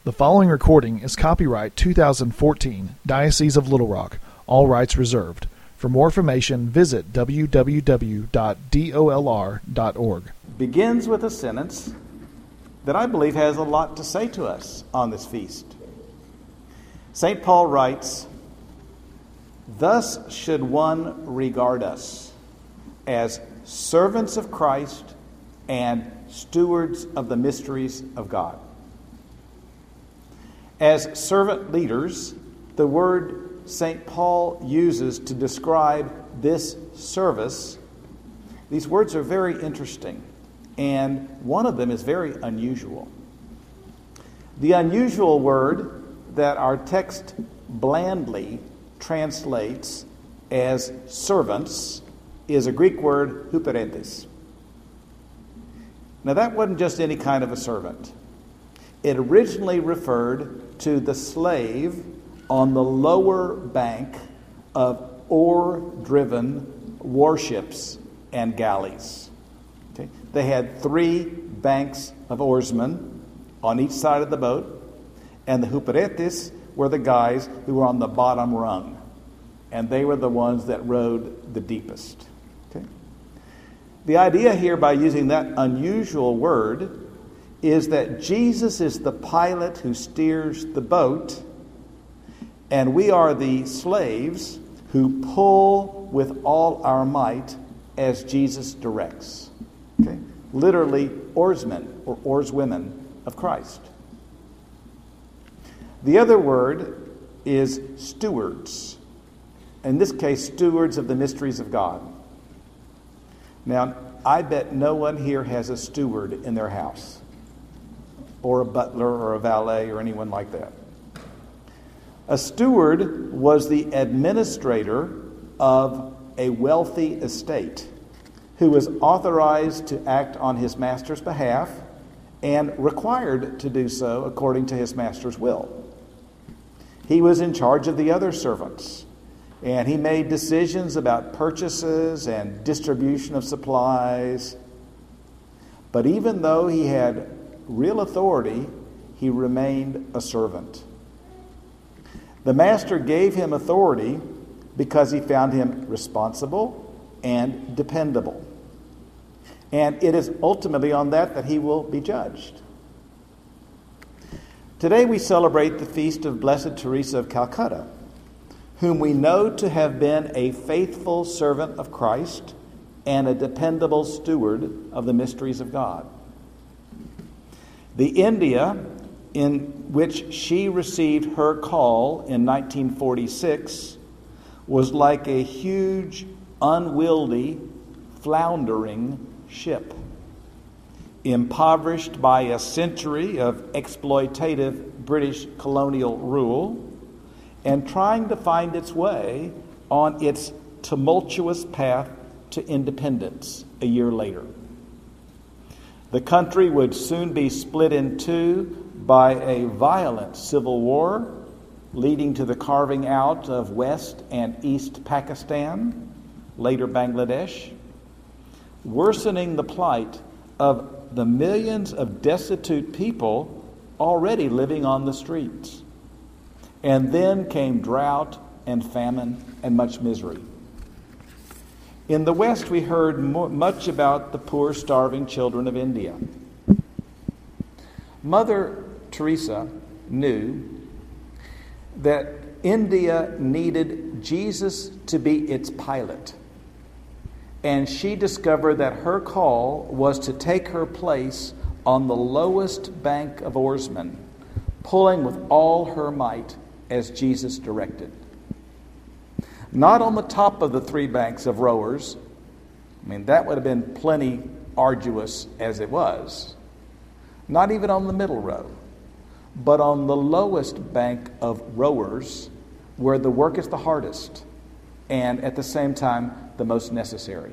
The following recording is copyright 2014, Diocese of Little Rock, all rights reserved. For more information, visit www.dolr.org. Begins with a sentence that I believe has a lot to say to us on this feast. St. Paul writes, "Thus should one regard us, as servants of Christ and stewards of the mysteries of God." As servant leaders, the word St. Paul uses to describe this service, these words are very interesting, and one of them is very unusual. The unusual word that our text blandly translates as servants is a Greek word, huperetes. Now that wasn't just any kind of a servant. It originally referred to the slave on the lower bank of oar-driven warships and galleys. Okay? They had 3 banks of oarsmen on each side of the boat, and the huperetes were the guys who were on the bottom rung, and they were the ones that rowed the deepest. Okay? The idea here, by using that unusual word, is that Jesus is the pilot who steers the boat, and we are the slaves who pull with all our might as Jesus directs. Okay? Literally, oarsmen or oarswomen of Christ. The other word is stewards. In this case, stewards of the mysteries of God. Now, I bet no one here has a steward in their house, or a butler or a valet or anyone like that. A steward was the administrator of a wealthy estate who was authorized to act on his master's behalf and required to do so according to his master's will. He was in charge of the other servants, and he made decisions about purchases and distribution of supplies. But even though he had real authority, he remained a servant. The master gave him authority because he found him responsible and dependable. And it is ultimately on that he will be judged. Today we celebrate the feast of Blessed Teresa of Calcutta, whom we know to have been a faithful servant of Christ and a dependable steward of the mysteries of God. The India in which she received her call in 1946 was like a huge, unwieldy, floundering ship, impoverished by a century of exploitative British colonial rule and trying to find its way on its tumultuous path to independence a year later. The country would soon be split in two by a violent civil war, leading to the carving out of West and East Pakistan, later Bangladesh, worsening the plight of the millions of destitute people already living on the streets. And then came drought and famine and much misery. In the West, we heard much about the poor, starving children of India. Mother Teresa knew that India needed Jesus to be its pilot. And she discovered that her call was to take her place on the lowest bank of oarsmen, pulling with all her might as Jesus directed. Not on the top of the 3 banks of rowers. I mean, that would have been plenty arduous as it was. Not even on the middle row, but on the lowest bank of rowers, where the work is the hardest and at the same time the most necessary.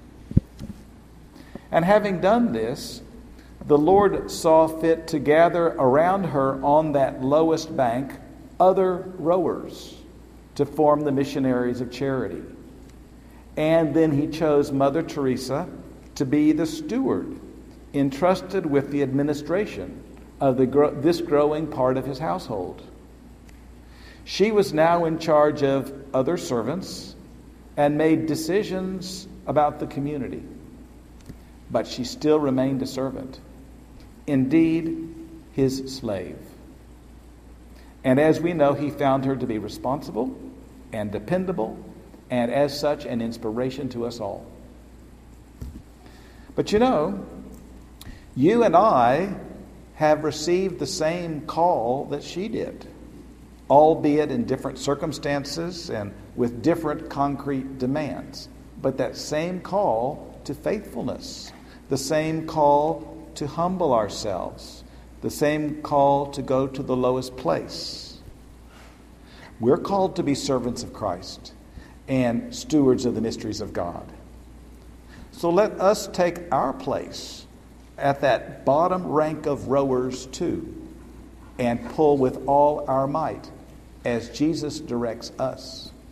And having done this, the Lord saw fit to gather around her on that lowest bank other rowers to form the missionaries of charity. And then he chose Mother Teresa to be the steward entrusted with the administration of this growing part of his household. She was now in charge of other servants and made decisions about the community. But she still remained a servant, indeed, his slave. And as we know, he found her to be responsible and dependable, and as such, an inspiration to us all. But you know, you and I have received the same call that she did, albeit in different circumstances and with different concrete demands. But that same call to faithfulness, the same call to humble ourselves, the same call to go to the lowest place. We're called to be servants of Christ and stewards of the mysteries of God. So let us take our place at that bottom rank of rowers too, and pull with all our might as Jesus directs us.